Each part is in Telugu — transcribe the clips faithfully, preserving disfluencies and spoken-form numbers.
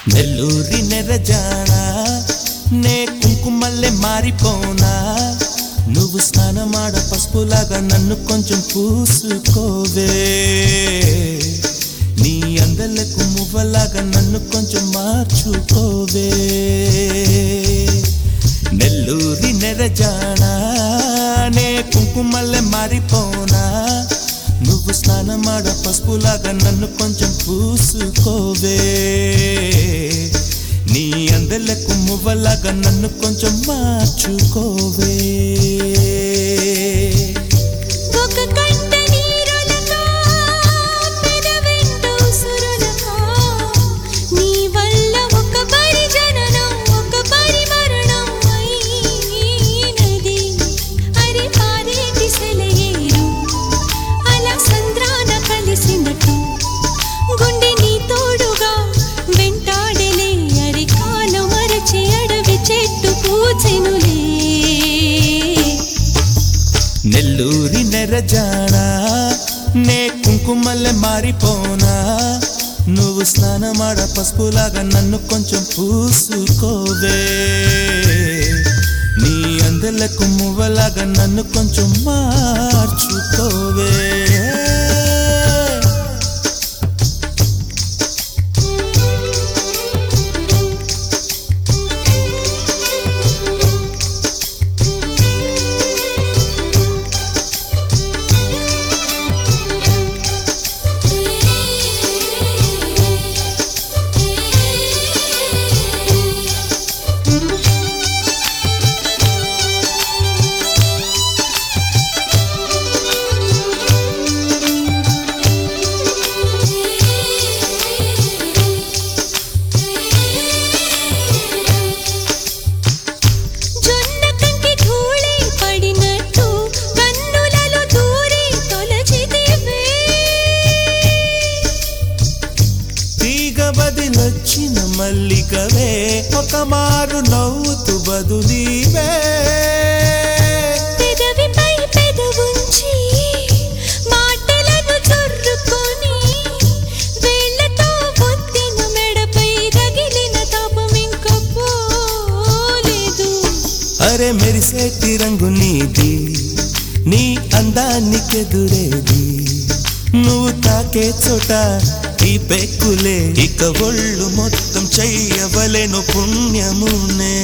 నెల్లూరి నెరజానా నే కుంకుమల్లె మారిపోనా నువ్వు స్నానమాడ పసుపులాగా నన్ను కొంచెం పూసుకోవే నీ అందలకు మువ్వలాగా నన్ను కొంచెం మార్చుకోవే నెల్లూరి నెరజానా నే కుంకుమల్లె మారిపోనా నువ్వు స్నానమాడ పసుపులాగా నన్ను కొంచెం పూసుకోవే నీ అందలకు మువ్వలాగా నన్ను కొంచెం మార్చుకోవే నెల్లూరి నెరజానా నే కుంకుమల్లె మారిపోనా నువ్వు స్నానమాడ పసుపులాగా నన్ను కొంచెం పూసుకోవే నీ అందలకు మువ్వలాగా నన్ను కొంచెం మార్చుకోవే బదిలొచ్చిన మల్లికవే ఒక మారు నవ్వుతూ బదులీవే పెదవిపై పెదవుంచి మాటలను చొర్రుకొని వేళ్ళతో ఒత్తిన మెడపై రగిలిన తాపం ఇంక పోలేదు అరే మెరిసేటి రంగు నీది నీ అందానికెదురేది నువ్వు తాకే చోట ఈ పెక్కులే ఇక ఒళ్ళు మొత్తం చెయ్యవలెను పుణ్యమునే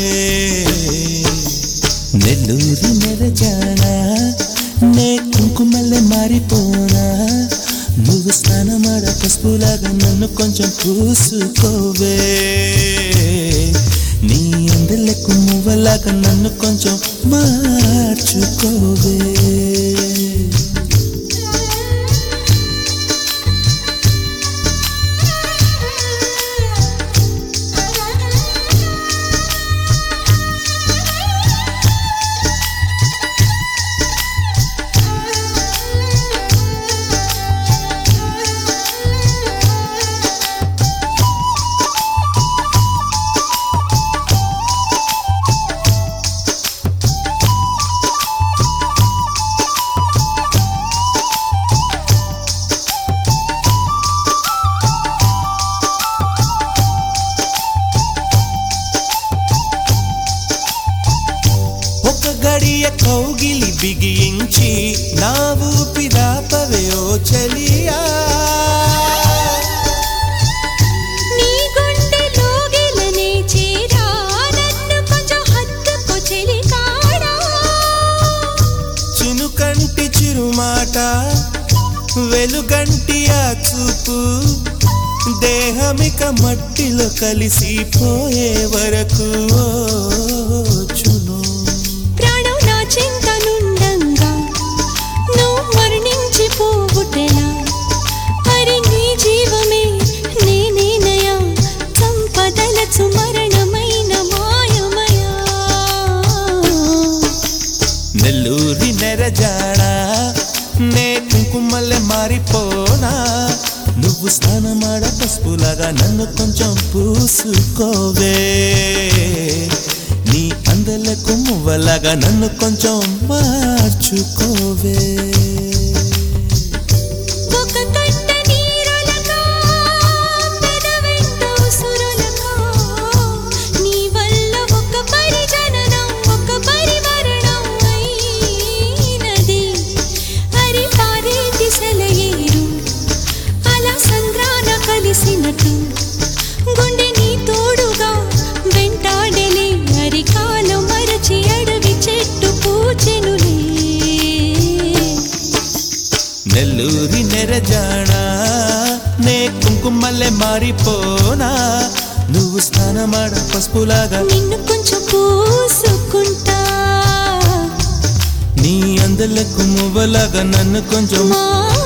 నెల్లూరి నెరజానా నే కుంకుమల్లె మారిపోనా నువ్వు స్నానమాడ పసుపులాగా నన్ను కొంచెం పూసుకోవే నీ అందలకు మువ్వలాగా నన్ను కొంచెం మార్చుకోవే గడియ కౌగిలి బిగించి నా ఊపిరాపవే ఓ చలియా నీ గుండెలో గిలనే చేరా నన్ను కొంచెం హత్తుకో చెలికాడా చినుకంటి చిరుమాట వెలుగంటి ఆ చూపు దేహమిక మట్టిలో కలిసిపోయే వరకు చును చింతనుండంగా నువ్వు మరణించి పోవుటెలా మరి నీ జీవమే నేనేనయా సంపదలచు మరణమైన మాయమయా నెల్లూరి నెరజానా నే కుంకుమల్లె మారిపోనా నువ్వు స్నానమాడ పసుపులాగా నన్ను కొంచెం పూసుకోవే నీ అందలకు మువ్వలాగా నన్ను కొంచెం మార్చుకోవే ఒక కంట నీరులగా పెదవెంట ఉసురుల మారిపోనా నువ్వు స్నానమాడ పసుపులాగా నిన్ను కొంచెం పూసుకుంటా నీ అందలకు మువ్వలాగా నన్ను కొంచెం మా